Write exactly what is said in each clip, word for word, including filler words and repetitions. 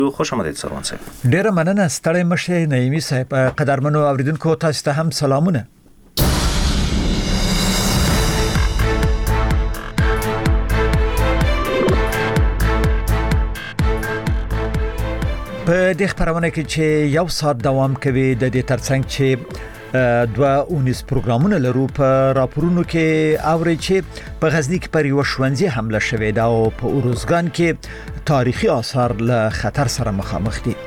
خوش آمدید سروان صاحب. ډیره مننه ستړی مشه نعیمی صاحب. قدرمنو اوریدونکو تاسو ته هم سلامونه. په دې خبرونه کې چې یو ساعت دوام کوي د دې ترڅنګ چې دوه اونیس پروګرامونه لرو په راپورونو کې اوري چې په غزنی کې پر یو شونځي حمله شوې ده او په اوروزګان کې تاریخي آثار له خطر سره مخامخ دي.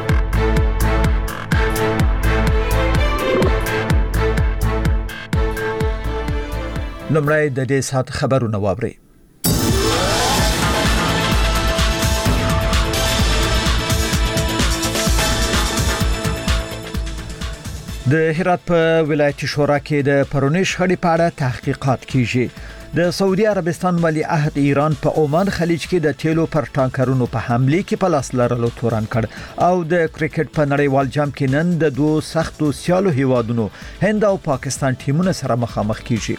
لمړی د دې سات خبرونه واوري. د هرات په ولایتي شورا کې د پرونی شخړې په اړه تحقیقات کیږي. د سعودي عربستان ولی عهد ایران په عمان خلیج کې د تیلو پر ټانکرونو په حمله کې په لاس لرلو تورن کړ او د کرکټ په نړیوال جام کې نن د دوه سختو سیالو هیوادونو هند او پاکستان ټیمونه سره مخامخ کیږي.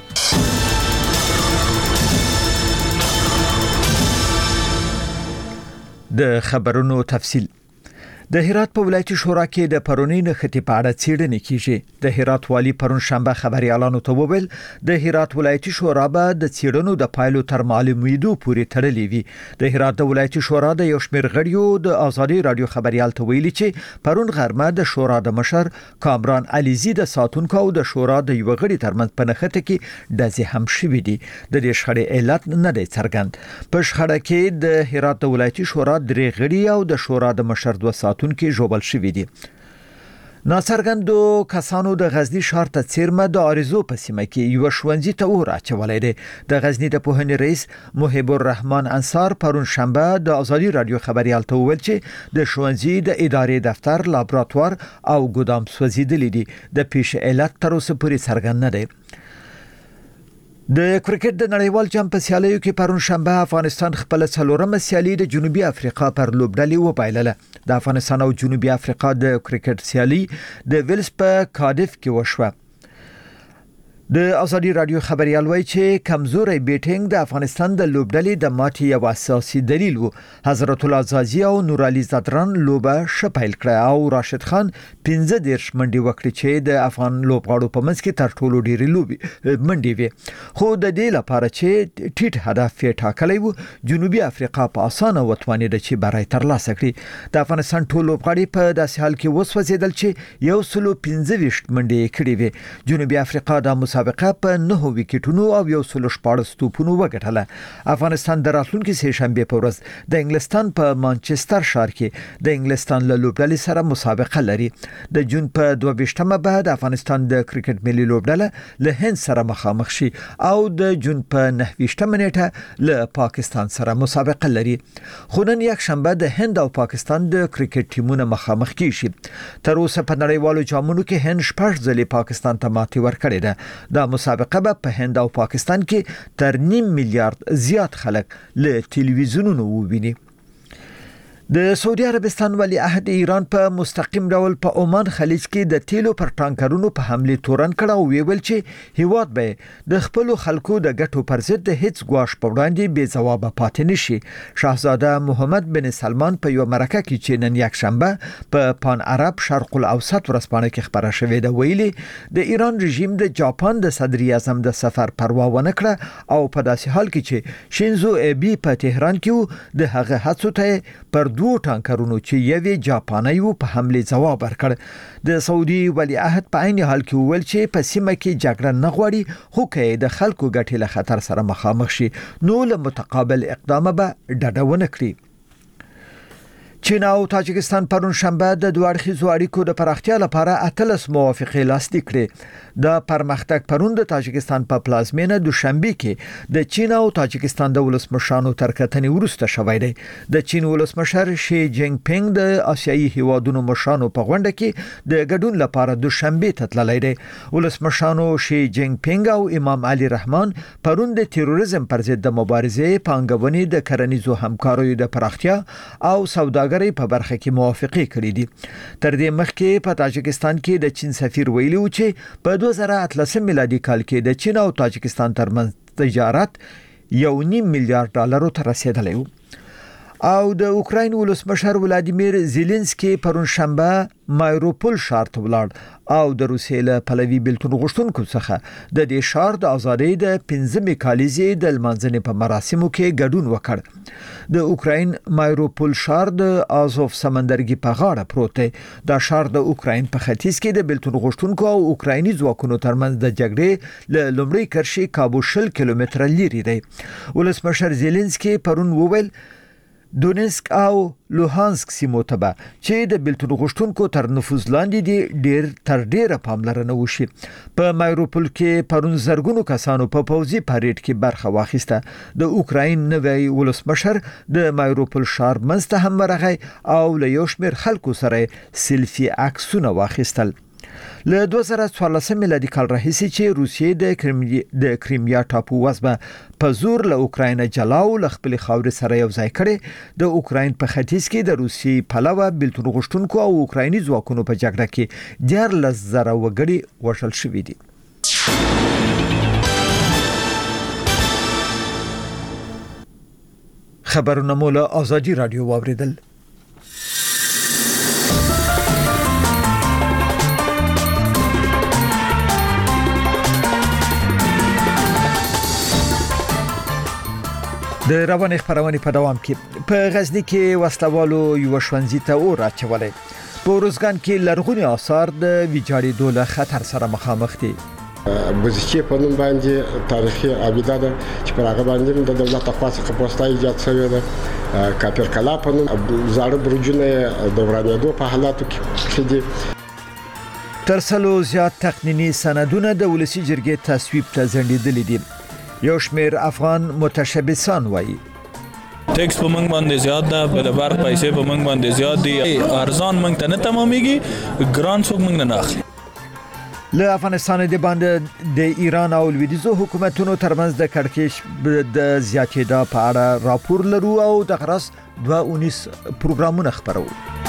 د خبرونو تفصیل. د هرات په ولایتي شورا کې د پرونی نښتې په اړه څېړنې کیږي. د هرات والی پرون شنبه خبريالانو ته وویل د هرات ولایتي شورا به د څېړنو د پایلو تر معلومېدو پورې تړلې وي. د هرات د ولایتي شورا د یو شمېر غړیو د ازادي رادیو خبريال ته ویلي چې پرون غرمه د شورا د مشر کامران علیزی د ساتونکو او د شورا د یو غړي ترمنځ په نښته کې ډزې هم شوې دي. د دې شخړې علت نه دی څرګند. په شخړه کې د هرات د ولایتي شورا درې غړي او د شورا د مشر دوه کې جوړل شوې دي. ناڅرګندو کسانو د غزنی ښار ته څیرمه د اریزو په سیمه کې یو شونځي ته ور اچولې ده. د غزنی د پوهنې رئیس محب الرحمن انصار پرون شنبه د ازادي رادیو خبريال ته وویل چې د شونځي د ادارې دفتر، لابراتوار او ګودام سوځیدلې دي. د پیښې علت تر اوسه پورې څرګند نه دی. د کرکټ د نړیوال جام په سیالیو کې پرون شنبه افغانستان خپل څلورمه سیالي د جنوبي افریقا پر لوبډلې وبایلله. د افغانستان او جنوبي افریقا د کرکټ سیالي د ویلز په کاډیف کې وشوه. د ازادي رادیو خبريال وایي چې کمزوري بیټینګ د افغانستان د لوبډلې د ماتې یو اساسي دلیل وو. حضرت الله زازي او نور علي زادران لوبه شپایل کړه او راشد خان پنځه دیرش منډي وکړي چې د افغان لوبغاړو په منځ کې تر ټولو ډېری لوبي منډي وي. خو د دې لپاره چې ټیټ هدف یې ټاکلی وو جنوبي افریقا په اسانه وتوانېده چې برای ترلاسه کړي. د افغانستان ټول لوبغاړي په داسې حال کې وسوځیدل چې یو سلو پنځه ویشت منډي کړي وي. جنوبي افریقا د مسابقه په نه وکټونو او یو سلو شپاړس توپونو وګټله. افغانستان د راتلونکي سه شنبه په ورځ د انګلستان په مانچستر ښار کې د انګلستان له لوبډلې سره مسابقه لري. د جون په دوه ویشتمه بعد افغانستان د کرکټ ملي لوبډله له هند سره مخامخ شي او د جون په نه ویشتمه نیټه له پاکستان سره مسابقه لري. خو نن یک شنبه د هند او پاکستان د کرکټ ټیمونه مخامخ کیږي. تر اوسه په نړیوالو جامونو کې هند شپږ ځلې پاکستان ته ماتې ورکړې ده. دا مسابقه به په هند او پاکستان کې تر نیم میلیارډ زیات خلک له ټلویزیونونو وویني. د سعودي عربستان ولی عهد ایران په مستقیم ډول په عمان خلیج کې د تیلو پر ټانکرونو په حمله تورن کړه او ویل چې هیواد به د خپل خلکو د ګټو پر ضد هیڅ ګواښ په وړاندې بې ځواب پاتې نشي. شاهزاده محمد بن سلمان په یو مرکه کې چې نن یک شنبه په پان عرب شرق الاوسط ورځپاڼه کې خبره شوې ده ویلي د ایران رژیم د جاپان د صدر اعظم د سفر پروا ونه کړه او په داسې حال کې چې شینزو ایبی په تهران کې د هغه هڅو ته پر دوه ټانکرونو چې یوې جاپاني وو په حمله جواب ورکړ. د سعودي ولی عهد په عین حال کې ویل چې په سیمه کې جګړه نه غواړي خو کې د خلکو ګټې له خطر سره مخامخ شي نو له متقابل اقدام به ډډه ونه کړي. چین او تاجکستان پرون شنبه د دوه اړخیزو اړیکو د پراختیا لپاره اتلس موافقې لاسلیک کړې. د پرمختګ پرون د تاجکستان په پلازمینه دوشنبه کې د چین او تاجکستان د ولسمشرانو تر کتنې وروسته شوی دی. د چین ولسمشر شي جینګ پینګ د آسیایي هیوادونو مشرانو په غونډه کې د ګډون لپاره دوشنبه ته تللی دی. ولسمشرانو شي جینګ پینګ او امام علي رحمان پرون د تروریزم پر ضد د مبارزې پانګونې د کرنیزو همکاریو د پراختیا او سوداګرۍ په برخه کې موافقه کړې دي. تر دې مخکې په تاجکستان کې د چین سفیر ویلي و چې په دوه زره اتلسم میلادي کال کې د چین او تاجکستان ترمنځ تجارت یو نیم میلیارډ ډالرو ته رسیدلی و. او د اوکراین ولسمشر ولادیمیر زيلنسکي پرون شنبه مایروپول ښار ته ولاړ او د روسیې له پلوي بلتون غوښتونکو څخه د دې ښار د ازادۍ د پنځمې کالیزې د لمانځنې په مراسمو کې ګډون وکړ. د اوکراین مایروپول ښار د آزوف سمندرګي په غاړه پروت دی. دا ښار د اوکراین په ختیځ کې د بلتون غوښتونکو او اوکرایني ځواکونو ترمنځ د جګړې له لومړۍ کرښې کابو شل کیلومتره لري دی. ولسمشر زيلنسکي پرون وویل دونیسک او لوهانسک سیمو ته به چې د بلتون غوښتونکو تر نفوذ لاندې دي ډیر تر ډیره پاملرنه وشي. په مایروپول کې پرون زرګونو کسانو په پوځي پاریډ کې برخه واخیسته. د اوکراین نوی ولسمشر د مایروپول ښار منځ هم ورغی او له یو شمېر خلکو سره سیلفي عکسونه واخیستل. له دوه زره څوارلسم میلادي کال راهیسې چې روسیې د کریمیا د کریمیا ټاپو وزمه په زور له اوکراین جلاو ل خپل خاورې سره یو ځای کړي. د اوکراین په ختیځ کې د روسي پلوه بلتون غوښتونکو او اوکرایني ځواکونو په جګړه کې ډېر لزره وګړي وژل شوي دي. خبرونه مو له آزادي رادیو واوریدل. د رواني خبرونه په دوام کې په غزنی کې وسلوالو یو شونځي ته اور اچولې. په روزګان کې لرغونی آثار د ویجاړي دوله خطر سره مخامخ دي. بزچې په نوم باندې تاریخي ابیده ده چې پر هغه باندې د دولت خاصه کپوسټا ایجاد شوی ده. کاپر کلا په نوم زاړه برجونه دورانېدو په حالاتو کې دي. تر څلو زیات تقنینی سندونه د ولسی جرګې تصویب ته ځنډېدلې دي. یو شمیر افغان متشبثان وایي ټیکس په منګ باندې زیات ده، بل برق پیسې په منګ باندې زیات دي، ارزان منګ ته نه تمامېږي، ګران څوک منګ نه اخلي. له افغانستان د باندې د ایران او لویدیځو حکومتونو ترمنځ د کړکېچ د زیاتېدا په اړه راپور لرو او د غرس دوه اونیس پروګرامونه خبرو.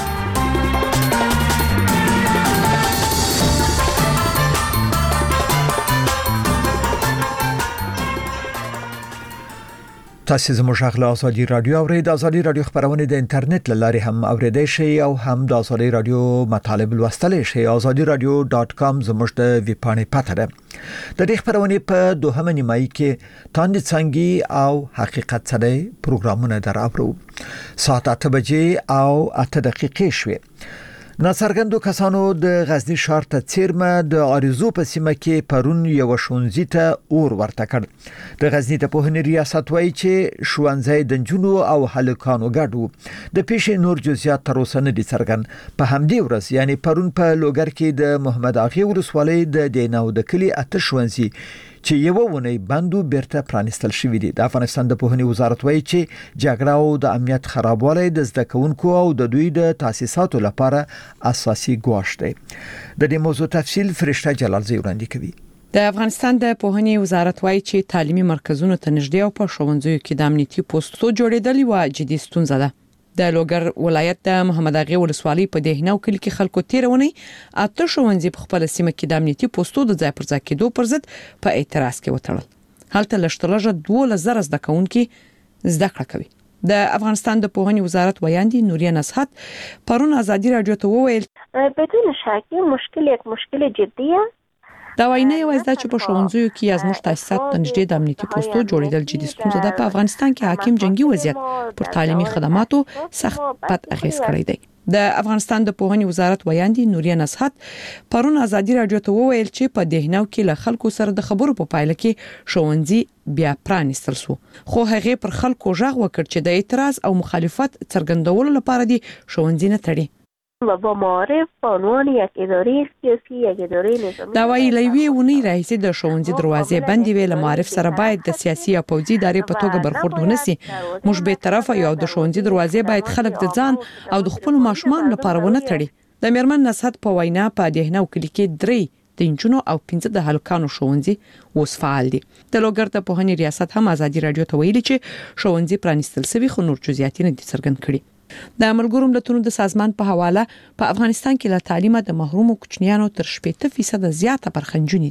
تاسو زموږ غږ آزادي رادیو او د آزادي رادیو خبرونه د انټرنیټ لارې هم اوریدئ شئ او هم د آزادي رادیو مطالب لوستلی شئ. آزادي رادیو ډاټ کام زموږ د ویب پاڼې پته ده. د دې خبرونه په دوهمه نیمایي کې تاند څنګه او حقیقت سره پروګرامونه دراوړو. ساعت اته بجې او اته دقیقې شوې. ناڅرګندو کسانو د غزنی ښار ته څیرمه د آرزو په سیمه کې پرون یو ښوونځي ته اور ورته کړ. د غزنی ته په ریاست وایي چې ښوونځي د جنونو او هلکانو ګډو. د پیښې نور جزئیات تر اوسه نه دي څرګند. په همدې ورځ یعنی پرون په لوګر کې د محمد اغه ولسوالۍ د دیناو د کلی اته ښوونځي چې یو ونه بندو بیرته پرانستل شوې دي. د افغانستان د پوهنې وزارت وایي چې جګړه او د امنیت خرابوالی د زده کوونکو او د دوی د تاسیساتو لپاره اساسي ګواښ دی. د دې موضوع تفصیل فرشته جلالزی وړاندې کوي. د افغانستان د پوهنې وزارت وایي چې تعلیمي مرکزونو ته نږدې او په ښوونځیو کې د امنیتي پوسټو جوړېدل یو جدي ستونزه ده. د لوګر ولایت د محمد اغه ولسوالۍ په دهناو کلی کې خلکو تیرونی اته ښوونځي په خپل سیمه کې د امنیتي پوسټو د ځای پر ځای کېدو پر ضد په اعتراض کې وتړل. هلته لشتلجه دوه زره زده کوونکي زده کړه کوي. د افغانستان د پوهنې وزارت ویاندې نوریا نصحت پرون آزادي رادیو ته وویل بدون شک مشکل یک مشکل جدیه. دا وینا یو ځکه چې په ښوونځیو کې ازموښت تاسیسات ته نږدې د امنیتي پوسټو جوړېدل جدي ستونزه ده. په افغانستان کې حاکم جنگي وضعیت پر تعلیمي خدماتو سخت بد اغیز کړی دی. د افغانستان د پوهنې وزارت ویاندې نوریا نصحت پرون آزادي رادیو ته وویل چې په دهناو کې له خلکو سره د خبرو په پایله کې ښوونځي بیا پرانیستل شو. خو هغه پر خلکو ژغ وکړ چې د اعتراض او مخالفت څرګندولو لپاره دي ښوونځي نه تړي. و با معارف به عنوان یک اداره سیاسی یک اداره نظامی دا وایي لوی ونی رئیس د ښوونځي دروازې بندې ویل معارف سره باید د سیاسي او پوځي ادارې په توګه برخورد ونسی. موږ به طرفه یو د ښوونځي دروازې باید خلک د ځان او د خپل ماشومان لپاره ونه تړي. د میرمن نصحت په وینا په دهناو کلی کې درې د انجونو او پنځه د هلکانو ښوونځي اوس فعال دي. د لوګر د پوهنې ریاست هم آزادي رادیو ته ویلي چې ښوونځي پرانیستل شوی خو نور جزئیات نه دي څرګند کړي. د ملګرو ملتونو د سازمان په حواله په افغانستان کې له تعلیمه د محرومو کوچنیانو تر شپږ فیصد زیاته برخه نجونې دي.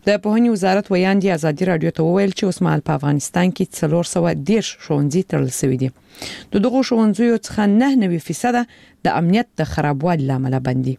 د پوهنې وزارت ویاندې ازادي رادیو ته وویل چې اوس مهال په افغانستان کې څلور سوه دیرش ښوونځي تړل شوي دي. د دغو ښوونځیو څخه نه نوي فیصد د امنیت د خرابوالي لامل بندي.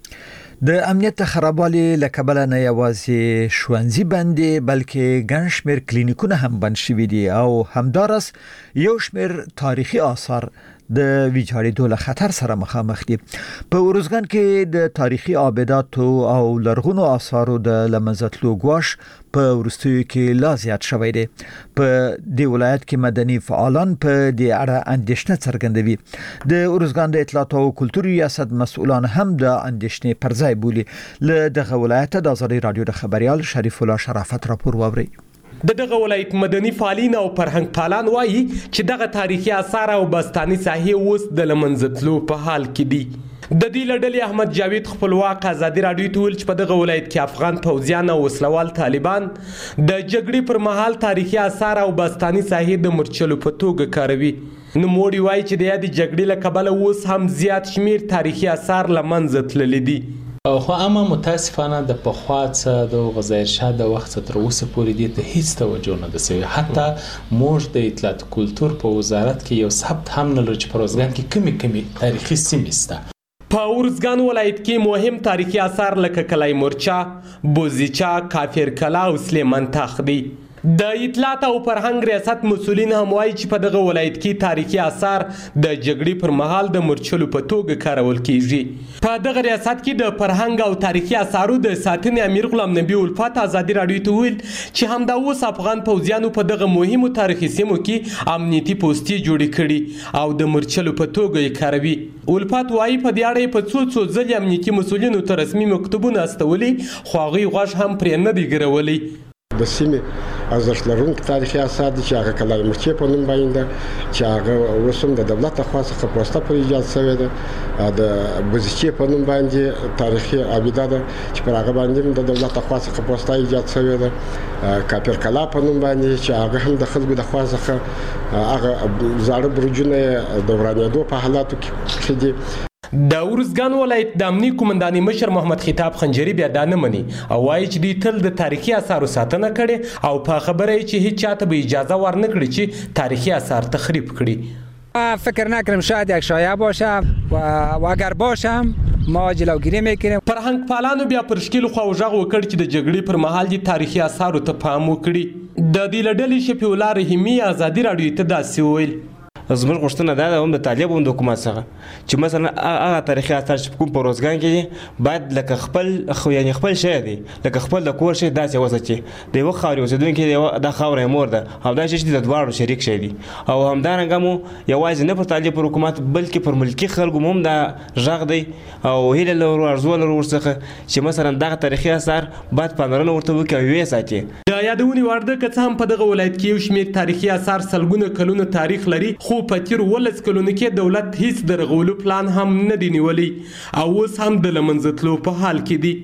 د امنیت خرابوالي لکبل نه یوازې ښوونځي بندي بلکې ګڼ شمېر کلینیکونه هم بند شوي دي او همدارس یو شمېر تاریخي آثار د ویجاړېدو له خطر سره مخامخ دي. په ورزګان کې د تاریخي آبداتو او لرغونو آثارو د لمنځتلو ګواښ په ورستیو کې لا زیات شوی دی. په دې ولایت کې مدني فعالان په دې اړه اندېښنه څرګندوي. د ورزګان د اطلاعات او کلتور ریاست مسؤلان هم د اندېښنې پر ځای بولي. له دغه ولایت د آزادي رادیو د خبريال شریف الله شرافت راپور واوري. د دغه ولایت مدني فعالین او فرهنګ پالان وایي چې دغه تاریخي آثار او بستاني ساحې اوس د لمنځتلو په حال کې دي. د دې لړلې احمد جاوید خپلواک ازادي رادیو ته ویل چې په دغه ولایت کې افغان پوځیان او وسلوال طالبان د جګړې پر مهال تاریخي آثار او بستاني ساحې د مرچلو په توګه کاروي. نوموړي وایي چې د یادې جګړې له کبله اوس هم زیات شمیر تاریخي آثار له منځه تللي دي. خو اما متاسفانه د پخوا څخه د غزایر شاه د وخت تر اوسه پورې دې ته هیڅ توجه نه ده شوې. حتی موږ د اطلاعات کلتور په وزارت کې یو ثبت هم نه لرو چې په ورزګان کې کمی کمی تاریخي سیمې شته. په ورزګان ولایت کې مهم تاریخي آثار لکه کلای مورچا، بوزیچا، کافر کلا او سلیمان تاخ دي. د اطلاعات او فرهنګ ریاست مسؤلین هم وایي چې په دغه ولایت کې تاریخي آثار د جګړې پر مهال د مرچلو په توګه کارول کیږي. په دغه ریاست کې د فرهنګ او تاریخي آثارو د ساتنې امیر غلام نبی الفت ازادي رادیو ته ویل چې همدا اوس افغان پوځیانو په دغه مهمو تاریخي سیمو کې امنیتي پوستې جوړې کړي او د مرچلو په توګه یې کاروي. الفت وایي په دې اړه په څو څو ځلې امنیتي مسؤلینو ته رسمي مکتوبونه استولي خو هغوی غوږ هم پرې نه دی ګرولی. د سیمې ارزښت لرونکي تاریخي آثار دي چې هغه کلای مرچې په نوم باندې ده چې هغه اوس هم د دولت لخوا څخه پوسټه پر ایجاد شوې ده. د بوزیچې په نوم باندې تاریخي آبده ده چې پر هغه باندې د دولت لخوا څخه پوسټه ایجاد شوې ده. کاپر کلا په نوم باندې چې هغه هم د خلکو د خوا څخه هغه زاړه برجونه د ورانېدو په حالاتو کې دي. د ورزګان ولایت د امنیه قومندانۍ مشر محمد خطاب خنجري بیا دا نه مني او وایي چې دوی تل د تاریخي آثارو ساتنه کړې او په خبره یې چې هیڅ چاته به اجازه ورنه کړي چې تاریخی آثار تخریب کړي. فکر نکنم شاید یک شایعه باشه و اگر باشم ما جلوگیری میکنیم. فرهنګ پالانو بیا پر شکیل خو غږ وکړ چې د جګړې پر مهال دي تاریخي آثارو ته پام وکړي. د دې لړلې شفیع الله رحیمي ازادي رادیو ته داسې وویل. زموږ غوښتنه دا ده هم د طالب هم د حکومت څخه چې مثلا هغه تاریخي آثار چې کوم په ورزګان کې باید لکه خپل خو یعنی خپل شی دی لکه خپل د کور شی داسې وساتي. د یو خاورې اوسېدونکي د خاورې مور ده او دا شی د دواړو شریک شی دی او همدارنګه مو یوازې نه پر طالب پر حکومت بلکې پر ملکی خلکو هم دا غږ دی او هیله لرو ارزو لرو ورڅخه چې مثلا دغه تاریخي آثار باید پاملرنه ورته وکړي او ویې ساتي. د یادونې وړ ده که څه هم په دغه ولایت کې یو شمېر تاریخي آثار سلګونه کلونه تاریخ لري خو په تیر ولس کلونو کې دولت هیڅ د رغولو پلان هم نه دی نیولی او اوس هم د لمنځتلو په حال کې دي.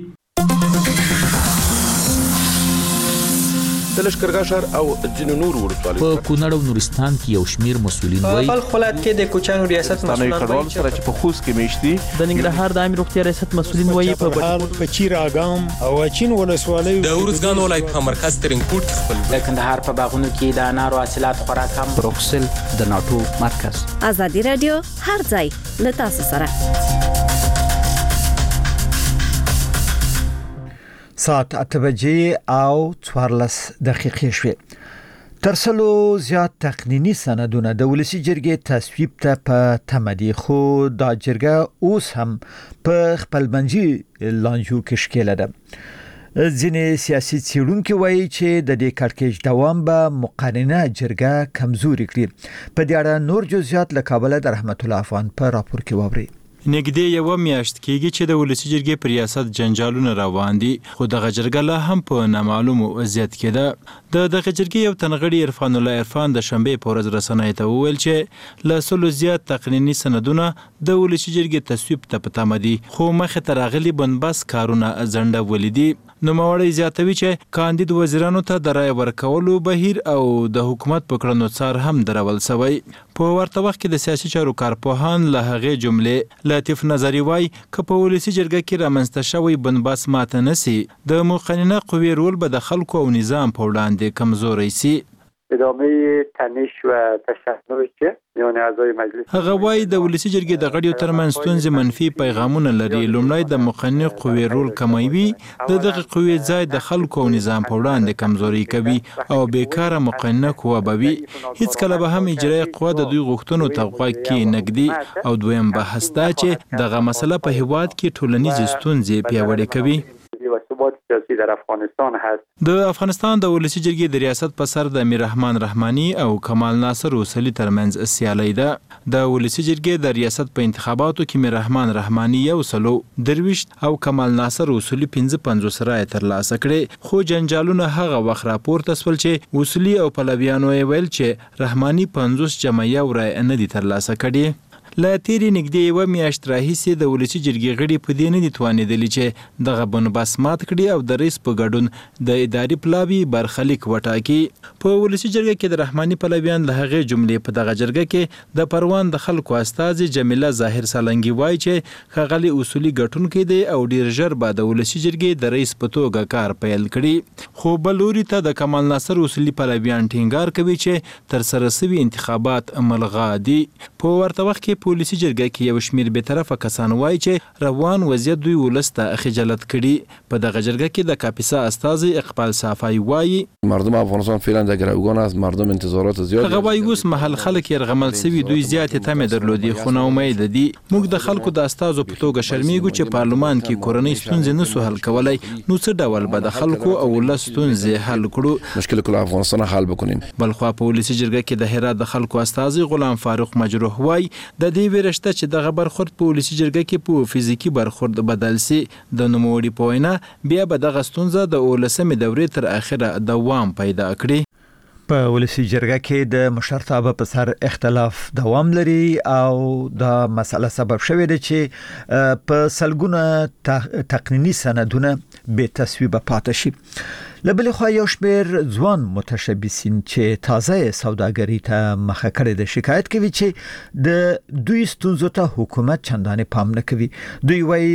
د لښکرګاه ښار او ځینو نورو ولسوالیو په کونړ او نورستان کې یو شمیر مسؤلین وایي په بلخ ولایت کې د کوچانو ریاست مسؤلان وایي سره چې په خوست کې میشتي د ننګرهار د عامه روغتیا ریاست مسؤلین وایي په پچیر اګام او چین ولسوالیو د ورزګان ولایت په مرکز ترنګپورټ کې خپل د کندهار په باغونو کې د انارو حاصلات خوراک هم بروکسل د ناتو مرکز. ازادي رادیو هر ځای له تاسو سره. ساعت اته بجې او څوارلس دقیقې شوې. تر سلو زیات تقنینی سندونه د ولسی جرګې تصویب ته په تمه دي خو دا جرګه اوس هم په خپلمنځي لانجو کې ښکېله ده. ځینې سیاسي څېړونکي وایي چې د دې کړکېچ دوام به مقننه جرګه کمزوري کړي. په دې اړه نور جزئیات له کابله د رحمت الله افغان په راپور کې واورئ. نږدې یو میاشت کېږي چې د ولسی جرګې پر ریاست جنجالونه روان دي خو دغه جرګه لا هم په نامعلوم وضعیت کې ده. د دغه جرګې یو تنغړي عرفان الله عرفان د شنبې په ورځ رسنۍ ته وویل چې له سلو زیات تقنیني سندونه د ولسی جرګې تصویب ته په تمه دي خو مخې ته راغلي بنبس کارونه ځنډولي دي. نوموړی زیاتوي چې کاندید وزیرانو ته د رای ورکولو بهیر او د حکومت په کړنو څار هم درول شوی. په ورته وخت کې د سیاسي چارو کارپوهان له هغې جملې لطیف نظري وایي که په ولسي جرګه کې رامنځته شوی بنبست ماته نسي د مقننه قوې رول به د خلکو او نظام په وړاندې کمزوری سي. ادامه تنش و تشنج چې میان اعضای مجلس هغه وایي د ولسي جرګې د غړیو ترمنځ ستونزې منفي پیغامونه لري. لومړی د مقننه قوې رول کموي، د دغه قوې ځای د خلکو او نظام په وړاندې کمزوري کوي او بیکاره مقننه قوه به وي. هیڅکله به هم اجرایي قوه د دوی غوښتنو ته غوږ کښېنږدي. او دویم بحث دا چې دغه مسله په هیواد کې ټولنیزې ستونزې پیاوړې کوي. در افغانستان هست. د افغانستان د ولسي جرګې د ریاست په سر د امیر رحمان رحماني او کمال ناصر اصولي ترمنځ سیالي ده. د ولسي جرګې د ریاست په انتخاباتو کې امیر رحمان رحماني یو سلو درویشت او کمال ناصر اصولي پنځه پنځوس رایې ترلاسه کړې. خو جنجالونه هغه وخت راپورته سول چې اصولي او پلویانو یې ویل چې رحماني پنځوس جمع یو رایې نه دي ترلاسه کړې. له تیرې نږدې یوه میاشت راهیسې د ولسي جرګې غړي په دې نه دي توانېدلي چې دغه بنبست مات کړي او د رئیس په ګډون د اداري پلاوي برخلیک وټاکي. په ولسي جرګه کې د رحماني پلویان له هغې جملې په دغه جرګه کې د پروان د خلکو استازي جمیله ظاهر سالنګي وایي چې ښاغلي اصولي ګټونکی دی او ډیر ژر به د ولسي جرګې د رئیس په توګه کار پیل کړي. خو بل لوري ته د کمال ناصر اصولي پلویان ټینګار کوي چې ترسره سوي انتخابات ملغا دي. په ورته وخت کې پولیسي جرګه کې یو شمیر به طرفه کسان وایي چې روان وضعیت دوی ولس ته خجالت کړي. په دغه جرګه کې د کاپیسا استازي اقبال صافی وایي مردم افغانستان فعلا در گروگان است، مردم انتظارات زیاد. هغه وایي اوس مهال خلک یرغمل سوي، دوی زیاتې تمې درلودې خو ناامیده دي. موږ د خلکو د استازو په توګه شرمېږو چې پارلمان کې کورنۍ ستونزې نسو حل کولی. نو څه ډول به د خلکو او ولس ستونزې حل کړو؟ مشکل کل افغانستان حل بکنیم. بلخوا په ولسي جرګه کې د هرات د خلکو استازي غلام فاروق مجروح وایي د دې ویرشته چې دغه برخورد په ولسي جرګه کې په فزیکي برخورد بدل سي. د نوموړي په وینا بیا به دغه ستونزه د اولسمې دورې تر اخره دوام پیدا کړي. په ولسي جرګه کې د مشرتابه په سر اختلاف دوام لري او دا مسله سبب شوې ده چې په سلګونه تقنینی سندونه به تصویب پاتې شي. لبل خو یو شمیر ځوان متشبثین چې تازه سوداګری ته مخه کړي د شکایت کوي چې د دوی ستونزو ته حکومت چندانې پام نه کوي. دوی وایي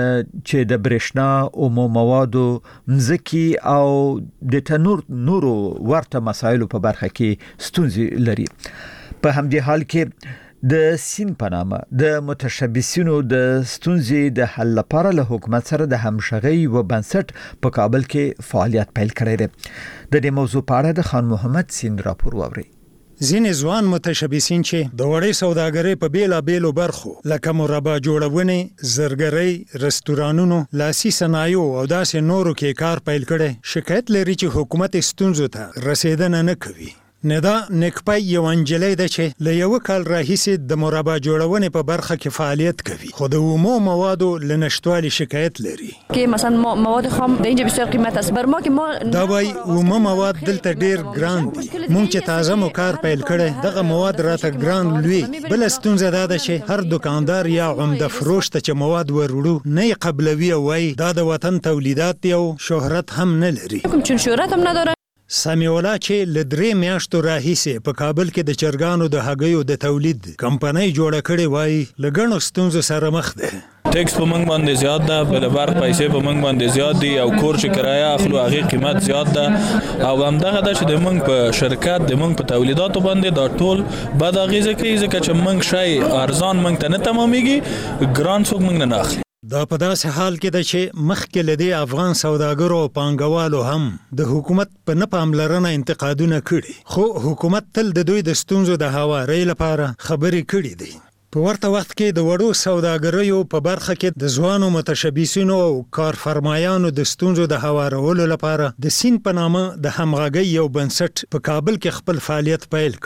چې د برېښنا او موادو مزکی او د تنور نورو ورته مسایلو په برخه کې ستونزې لري. په همدې حال کې د سین په نامه د متشبثینو د ستونزې د حل لپاره له حکومت سره د همغږۍ و بنسټ په کابل کې فعالیت پیل کړی دی. د دې موضوع په اړه د خان محمد سین راپور واورئ. ځینې ځوان متشبثین چې د وړې سوداګرۍ په بیلابیلو برخو لکه مربا جوړونې، زرګرۍ، رستورانونو، لاسي صنایعو او داسې نورو کې کار پیل کړی، شکایت لري چې حکومت ستونزو ته رسیدنه نه کوي. ندا نکپای یو انجلۍ ده چې له یو کال راهیسې د مربا جوړونې په برخه کې فعالیت کوي، خو د عمومي موادو له نشتوالي شکایت لري. که مثلا مواد خام د اینجا بسیار قیمت است، بر ما که ما دا وایي عمومي مواد دلته ډیر ګران دي. مونږ چې تازه مو کار پیل کړی دغه مواد راته ګران لوي. بل ستونزه دا ده چې هر دکاندار یا عمده فروش ته چې مواد وروړو نه یې قبلوي او وایي دا د وطن تولیدات دي او شهرت هم نه لري. چون شهرت هم نداره. سمیولا چې له درې میاشتو راهیسې په کابل کې د چرګانو د هګیو د تولید کمپنۍ جوړه کړې وایي له ګڼو ستونزو سره مخ ده. ټیکس په موږ باندې زیات ده، بل برق پیسې په موږ باندې زیات دي او کور چې کرایه اخلو هغه قیمت زیات ده. او همدغه ده چې د موږ په شرکت د موږ په تولیداتو باندې دا ټول بد اغیزه کوي، ځکه چې موږ شی ارزان موږ ته نه تمامېږي، ګران څوک موږ نه اخلي. دا په داسې حال کې ده چې مخکې له دې افغان سوداګرو او پانګوالو هم د حکومت په نه پاملرنه انتقادونه کړي، خو حکومت تل د دوی د ستونزو د هوارۍ لپاره خبرې کړي دي. په ورته وخت کې د وړو سوداګریو په برخه کې د ځوانو متشبثینو او کارفرمایانو د ستونزو د هوارولو لپاره د سین په نامه د همغږۍ یو بنسټ په کابل کې خپل فعالیت پیل کړ.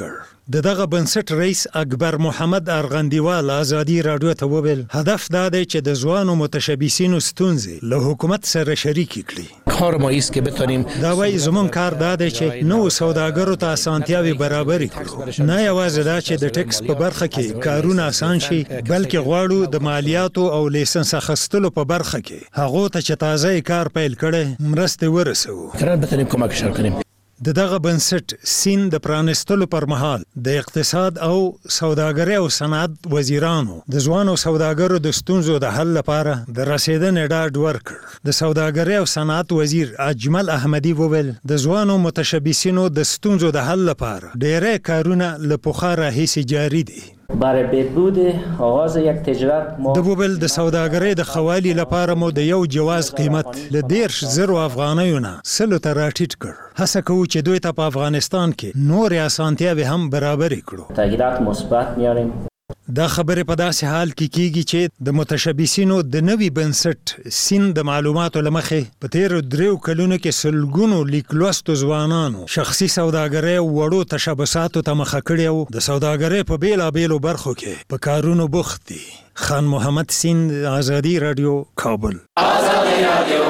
د دغه بنسټ رئیس اکبر محمد ارغندیوال ازادي رادیو ته وویل هدف دا دی چې د ځوانو متشبثینو ستونزې له حکومت سره شریک کړي. کار ما ایست که بتونیم دا وایي زموږ کار دا دی چې نو سوداګرو ته اسانتیاوي برابرې کړو. نه یوازې دا چې د ټیکس په برخه کې کارونه آسان شي بلکې غواړو د مالیاتو او لیسنس اخیستلو په برخه کې هغه ته چې تازه کار پیل کړي مرسته ورسوو. قرار بتونیم کمک شر کنیم. د دغه بنسټ سین د پرانستلو پر مهال د اقتصاد او سوداګرۍ او صنعت وزیرانو د ځوانو سوداګرو د ستونزو د حل لپاره د رسیدنې ډاډ ورکړ. د سوداګرۍ او صنعت وزیر اجمل احمدی وویل د ځوانو متشبثینو د ستونزو د حل لپاره ډېری کارونه له پخوا راهیسې جاري دي. برای بهبود آغاز یک تجارت ما د بوبل د سوداګرۍ د خوالي لپاره مو د یو جواز قیمت ل دیرش زرو افغانیو نه سلو ته راټیټ کړ. هڅه کوو چې دوی ته په افغانستان کې نور اسانتیاوې هم برابر کړو. تغییرات مثبت میاریم. دا خبره په داسې حال کې کیږي چې د متشبثینو د نوي بنسټ سین د معلوماتو لمخې په تیرو دریو کلونو کې سلګونو لیکلوستو ځوانانو شخصي سوداګرۍ وړو تشبثاتو ته مخه کړې او د سوداګرۍ په بیلابیلو برخو کې په کارونو بوخت دي. خان محمد سین، آزادی رادیو، کابل. آزادی رادیو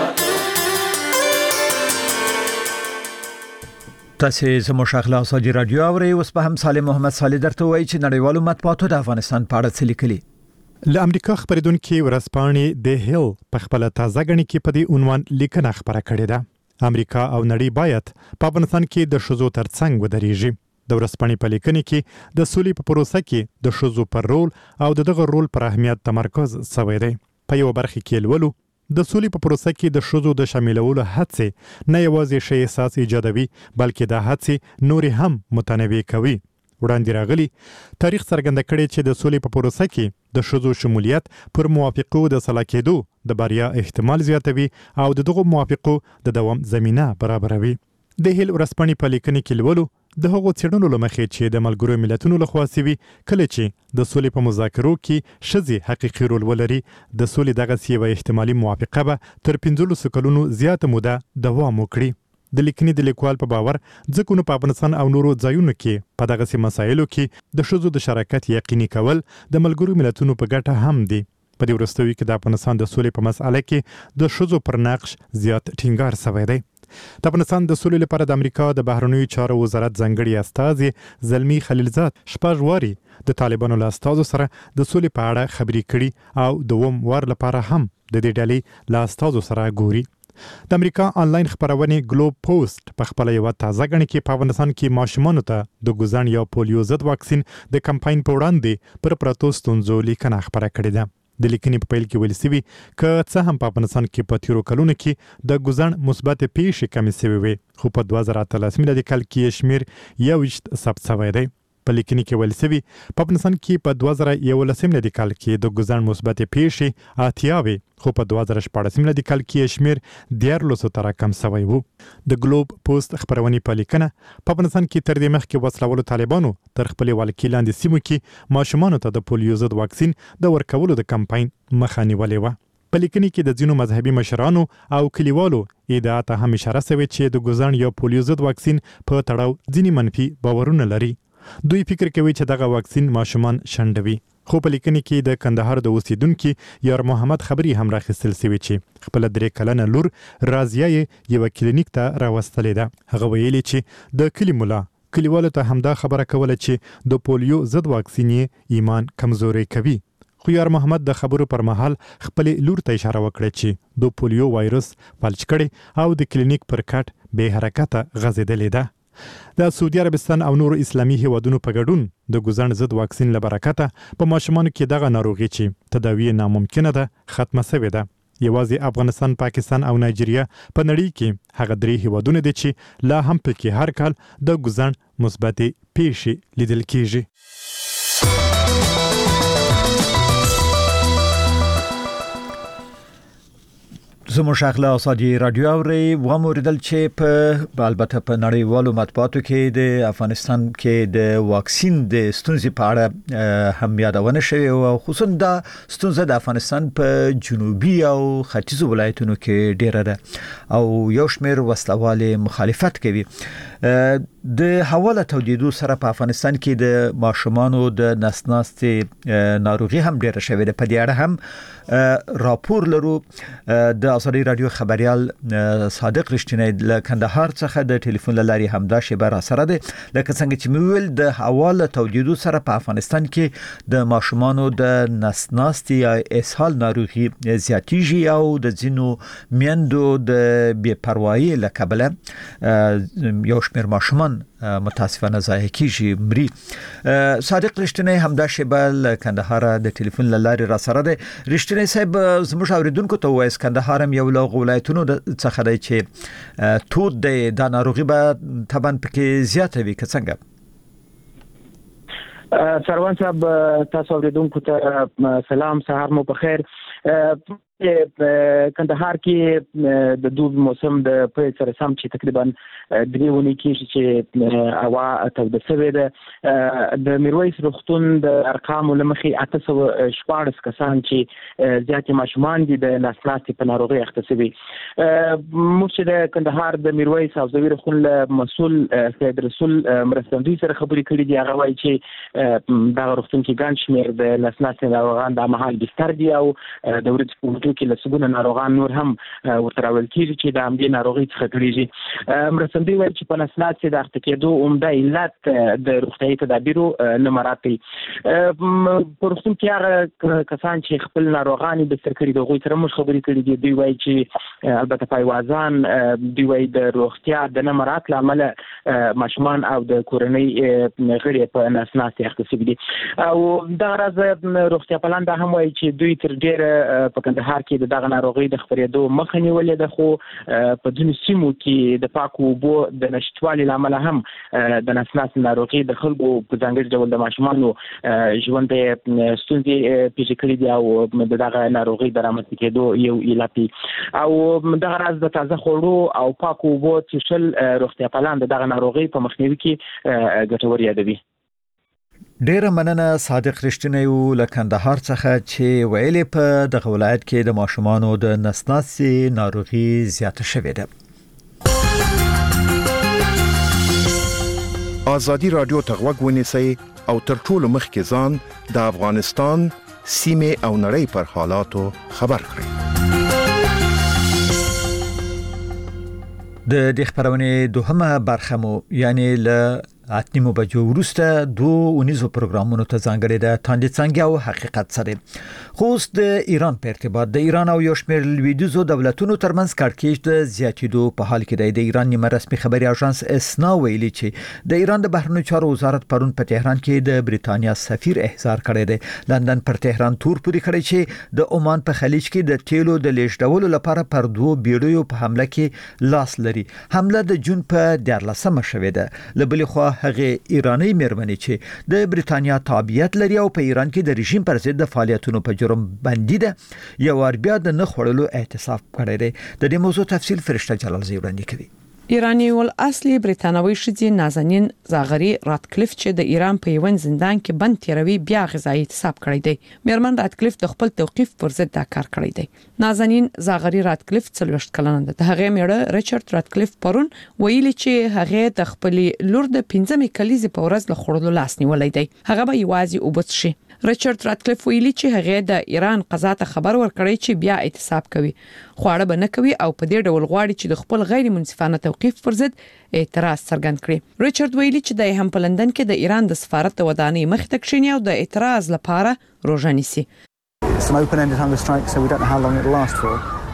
تاسو زموږ شغله آزادی رادیو اورئ. اوس په هم سالم محمد صالح درته وایي چې نړیوالو مطبوعاتو د افغانستان په اړه څه لیکلي. له امریکا خبرېدونکي ورځپاڼې د هیل په خپل تازه غني کې په دې عنوان لیکنه خبره کړې ده. امریکا او نړۍ باید په افغانستان کې د ښځو ترڅنګ ودرېږي. د ورځپاڼې په لیکنه کې د سولې په پروسه کې د ښځو پر رول او د دغه رول پر اهمیت تمرکز شوی دی. په یو برخه کې لولو د سولې په پروسه کې د ښځو د شاملولو هڅې نه یوازې ښه احساس ایجادوي بلکې دا هڅې نورې هم متنوع کوي. وړاندې راغلي تاریخ څرګنده کړی چې د سولې په پروسه کې د ښځو شمولیت پر موافقو د سلا کېدو د بریا احتمال زیاتوي او د دغو موافقو د دوام زمینه برابروي. د هیل ورځپاڼې په لیکنه کې لولو د هغو څېړنو له مخې چې د ملګرو ملتونو لخوا سوي کله چې د سولې په مذاکرو کې ښځې حقیقي رول ولري د سولې دغسې یوه احتمالي موافقه به تر پنځلسو کلونو زیاته موده دوام وکړي. د لیکنې د لیکوال په باور ځکه نو په افغانستان او نورو ځایونو کې په دغسې مسایلو کې د ښځو د شراکت یقیني کول د ملګرو ملتونو په ګټه هم دي. په دې وروستیو کې د افغانستان د سولې په مسأله کې د ښځو پر نقش زیات ټینګار شوی دی. د افغانستان د سولې لپاره د امریکا د بهرنیو چارو وزارت ځانګړي استازي زلمی خلیلزاد شپږ واري د طالبانو له استازو سره د سولې په اړه خبرې کړي او دوم وار لپاره هم د دې ډلې له استازو سره ګوري. د امریکا آنلاین خبرونې ګلوب پوسټ په خپل یو تازه غني کې په افغانستان کې ماشومانو ته د ګوزن یا پولیو ضد واکسین د کمپاین په وړاندې پر پرتو ستونزو لیکنه خبره کړې ده. د لیکنې په پیل کې ویل سوي که څه هم په افغانستان کې په تیرو کلونو کې د ګوزن مثبت پیښې کمې سوي وي خو په دوه زره اتلس میلادي کال کې شمیر یوویشت ثبت شوی دی. په لیکنې کې ویل سوي په افغانستان کې په دوه زره یولس میلادي کال کې د ګوزن مثبت پیښې اتیا وي خو په دوه زره شپاړس میلادي کال کې شمیر دیارلسو ته راکم شوی و. د ګلوب پوسټ خبرونې په لیکنه په افغانستان کې تر دې مخکې وسلوالو طالبانو تر خپلې ولکې لاندې سیمو کې ماشومانو ته د پولیو ضد واکسین د ورکولو د کمپاین مخه نیولې وه. په لیکنې کې د ځینو مذهبي مشرانو او کلیوالو ادعا ته هم اشاره شوې چې د ګوزن یا پولیو ضد واکسین په تړاو ځینې منفي باورونه لري. دوی فکر کوي چې دغه واکسین ماشومان شنډوي. خو په لیکنې کې د کندهار د اوسیدونکي یار محمد خبري هم راخیستل شوی چې خپل درې کلنه لور رازیه یې یو کلینیک ته راوستلې ده. هغه ویلي چې د کلی مولا کلیوالو ته همدا خبره کوله چې د پولیو ضد واکسین ایمان کمزوري کوي. خو یار محمد د خبرو پر مهال خپل لور ته اشاره وکړه چې د پولیو وایرس فلج کړي او د کلینیک پر کټ بې حرکته غځېدلې ده. د سعودي عربستان او نورو اسلامي هیوادونو په ګډون د ګوزن ضد واکسین له برکته په ماشومانو کې دغه ناروغي چې تداوی ناممکنه ده ختمه شوې ده. یوازې افغانستان، پاکستان او نایجیریا په نړۍ کې هغه درې هیوادونه دي چې لا هم پکې هر کال د ګوزن مثبت پیښې لیدل کیږي. زموږ شغله آزادی رادیو اورئ. وموریدل چې په البته په نړیوالو مطبوعاتو کې د افغانستان کې د واکسین د ستونزې په اړه هم یادونه شوې او خصوصا د ستونزه د افغانستان په جنوبي او ختیځو ولایتونو کې ډیره ده او یو شمېر وسلوال مخالفت کوي. د حواله تودیدو سره په افغانستان کې د ماشومانو د نسناستې ناروغي هم ډیره شوې ده. په دې اړه هم راپور لرو. د ازادي رادیو خبريال صادق رښتینی له کندهار څخه د ټلیفون لاري همدا شیبه را سره ده. لکه څنګه چې مویل د حواله تودیدو سره په افغانستان کې د ماشومانو د نسناستې یا اسهال ناروغي زیاتیږي او د ځینو میندو د بې پروايي له کبله یو شمېر ماشومان متاسفانه ضایع کیږي مري. صادق رښتینی همدا شیبه له کندهار د ټلیفون لاري را سره ده. رښتینی صاحب زموږ اوریدونکو ته وایي کندهار هم یو له ولایتونو څخه دی چې تود دی د ناروغي به طبعا پکې زیاته وي که څنګه؟ سروان صاحب تاسو اوریدونکو ته سلام، سهار مو په خیر. کندهار کې د دوب موسم د پیل سره سم چې تقریبا درې ونې کېږي چې هوا توده شوې ده. د میرویس روغتون د ارقامو له مخې اته سوه شپاړس کسان چې زیاتې ماشومان دي د نسناستې په ناروغۍ اخته شوي. موږ چې د کندهار د میرویس حوزوي روغتون له مسؤل سید رسول مرستندوی سره خبرې کړې دي. هغه وایي چې دغه روغتون کې ګڼ شمېر د نسناستې ناروغان دا مهال بستر دي او د ورځې په کې لسګونه ناروغان نور هم ورته راوړل کېږي چې د همدې ناروغۍ څخه کړېږي. مرستندوی وایي چې په نسناستې د اخته کېدو عمده علت د روغتیايي تدابیرو نه مراعات دی. په روغتون کې هغه کسان چې خپل ناروغان بستر کړي د هغوی سره موږ خبرې کړي دي. دوی وایي چې البته پایوازان دوی وایي د روغتیا د نه مراعات له امله ماشومان او د کورنۍ غړي په نسناستې اخته شوي دي. او دغه راز روغتیا پالان دا هم وایي چې دوی تر ډېره په کندهار کې د دغه ناروغۍ د خپرېدو مخه نیولې ده، خو په ځینو سیمو کې د پاکو اوبو د نشتوالي له امله هم د نسناستې ناروغي د خلکو په ځانګړي ډول د ماشومانو ژوند ته ستونزې پیښې کړي دي او د دغه ناروغۍ د رامنځته کېدو یو علت دی. او دغه راز د تازه خوړو او پاکو اوبو څښل روغتیا پالان د دغه ناروغۍ په مخنیوي کې ګټور یادوي. ډیره مننه صادق رښتینی له کندهار څخه چې ویلې په دغه ولایت کې د ماشومانو د نسناستې ناروغي زیاته شوې ده. ازادي رادیو ته غوږ ونیسئ او تر ټولو مخکې ځان د افغانستان سیمې او نړۍ پر حالاتو خبر کړئ. د دې خبرونې دوهمه برخه مو یعنی له اتنیمو بجو وروسته دو اونیزو پروګرامونو ته ځانګړې ده تاندې څنګه او حقیقت سره. خو د ایران په ارتباط د ایران او یو شمېر لویدیځو دولتونو ترمنځ کړکېچ د زیاتېدو په حال کې دی. د ایران نیمه رسمي خبري اژانس اسنا ویلي چې د ایران د بهرنیو چارو وزارت پرون په تهران کې د بریتانیا سفیر احضار کړی دی. لندن پر تهران تور پوري کړی چې د عمان په خلیج کې د تیلو د لیږدولو لپاره پر دوه بیړیو په حمله کې لاس لري. حمله د جون په دیارلسمه شوې ده. لبلې خو هغه ایرانی مېرمنې چې د بریتانیا تابعیت لري او په ایران کې د رژیم پر ضد د فعالیتونو په جرم بندي ده یو ور بیا د نه خړلو اعتصاب کړی دی. د دې موضوع تفصیل فرشته جلال زی وړاندې کوي. ایرانی ول اصلي بریتانوي شذي نازنین زاغری راتکلیف چې د ایران په یوه زندان کې بند تیروي بیا غذایی اعتصاب کړی دی. میرمن راتکلیف د خپل توقيف پر ضد دا کار کړی دی. نازنین زاغری راتکلیف څلوېښت کلنه ده. هغه میړه ریچارډ راتکلیف پرون ویلي چې هغه د خپل لور د پنځمې کلیزې په ورځ له خړلو لاس نیولای دی. هغه به یوازې وبس شي. ریچارډ راتکلیف ویلي چې هغه د ایران قضا ته خبر ورکړی چې بیا اعتصاب کوي. خواړه به نه کوي او په دې ډول غواړي چې د خپل غیر منصفانه توقيف پر ضد اعتراض څرګند کړي. ریچارډ ویلي چې د هم په لندن کې د ایران د سفارت ودانۍ مخ ته کښینی او د اعتراض لپاره روزه نیسي. It's an open-ended hunger strike, so we don't know how long it will last for.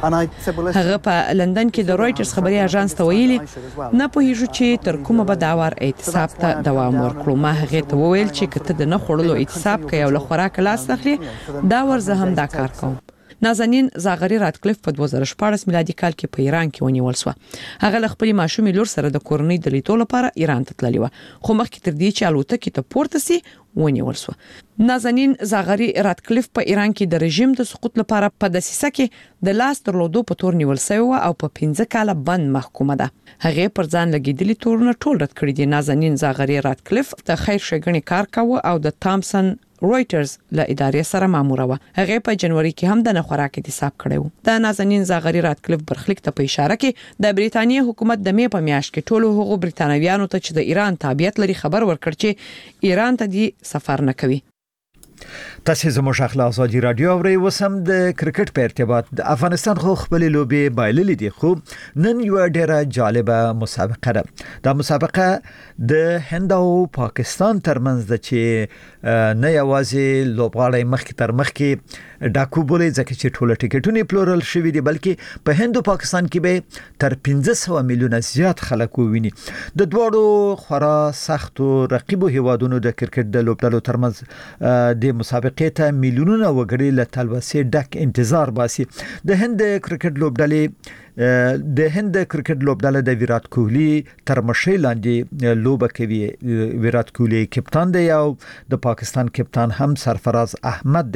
هغه په لندن کې د رويټرز خبري اژانس ته ویلي نه پوهیږو چې تر کومه به دا وار اعتصاب ته دوام ورکړو. ما هغه ته وویل چې کته د نه خړلو اعتصاب کوي او له خوراک لاس اخلي دا ورزه هم دا کار کوم. نازنین زاغری راتکلیف په دوه زره شپاړس میلادي کال کې په ایران کې ونیول شو. هغه له خپل ماشومې لور سره د کورنۍ د لیدو لپاره ایران ته تللی و، خو مخکې تر دې چې الوتکې ته پورته سي ونیول شو. نازنین زاغری راتکلیف په ایران کې د رژیم د سقوط لپاره په دسیسه کې د لاس درلودو په تور نیول شوی او په پنځه کاله بند محکومه ده. هغه پر ځان لګیدلي تورونه ټول رد کړی دي. نازنین زاغری راتکلیف د خیر ښېګڼې کار کاوه او د تامسن رويټرز له ادارې سره ماموره و. هغه په جنوري کې هم د نخوراک احتساب کړو. د نازنین زاغری راتکلیف برخلیک ته په اشاره کې د بریتانیا حکومت د می په میاشت کې ټولو هغو بریتانویانو ته چې د ایران تابعیت لري خبر ورکړ چې ایران ته دی سفر نه کوي. تاسو زموږ خپل ازادي رادیو اوري وسم د کرکټ په ارتباط د افغانستان خو خپل لوبي بایللې دي خو نن یو ډیره جالبه مسابقه ده. دا مسابقه د هند او پاکستان ترمنځ ده چې نه یوازې لوبغاړي مخکې تر مخکې ډاکو بولې ځکه چې ټوله ټیکټونه پلورل شوی دي بلکې په هند او پاکستان کې به تر پنځه سوه میلیونه زیات خلک وویني. د دوړو خورا سختو رقیبو هیوادونو د کرکټ د لوبډلو ترمنځ د مسابقې ته میلیونونه وګړي له تلوسې ډک انتظار باسي. د هند کرکټ لوبډلې د هند کرکټ لوبډله د ویرات کوهلی تر مشي لاندې لوبه کوي. ویرات کوهلی کپتان دی او د پاکستان کپتان هم سرفراز احمد